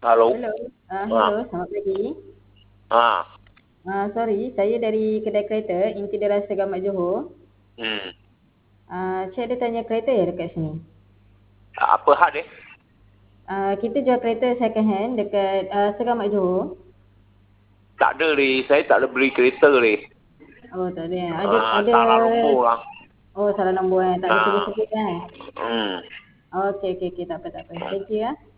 Halo. Hello, Ah, hello, selamat pagi. ah, Sorry, saya dari kedai kereta Inti Darasa Gamat Johor. hmm. Cik ada tanya kereta ya dekat sini? Apa hal dia? Kita jual kereta second hand dekat Segamat Johor. Tak ada ni. Saya tak ada beli kereta ni. Oh, tak ada. Ada. Salah nombor lah. Oh, salah nombor tak ada Ah, sebut-sebut kan? hmm. Okey, okey, okey, tak apa, tak apa. Thank you ya.